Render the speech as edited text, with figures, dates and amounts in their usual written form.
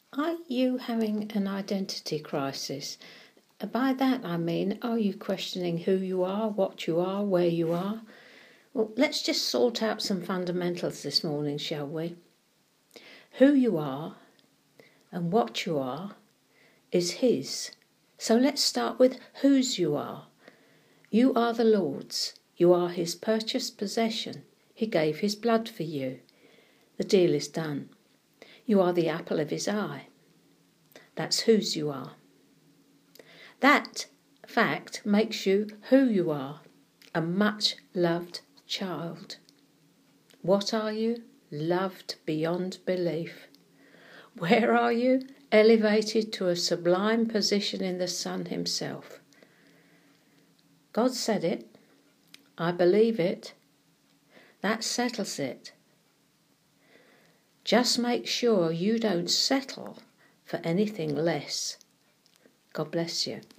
Are you having an identity crisis? By that I mean, are you questioning who you are, what you are, where you are? Well, let's just sort out some fundamentals this morning, shall we? Who you are and what you are is His. So let's start with whose you are. You are the Lord's. You are His purchased possession. He gave His blood for you. The deal is done. You are the apple of His eye. That's whose you are. That fact makes you who you are, a much loved child. What are you? Loved beyond belief. Where are you? Elevated to a sublime position in the Son Himself. God said it. I believe it. That settles it. Just make sure you don't settle for anything less. God bless you.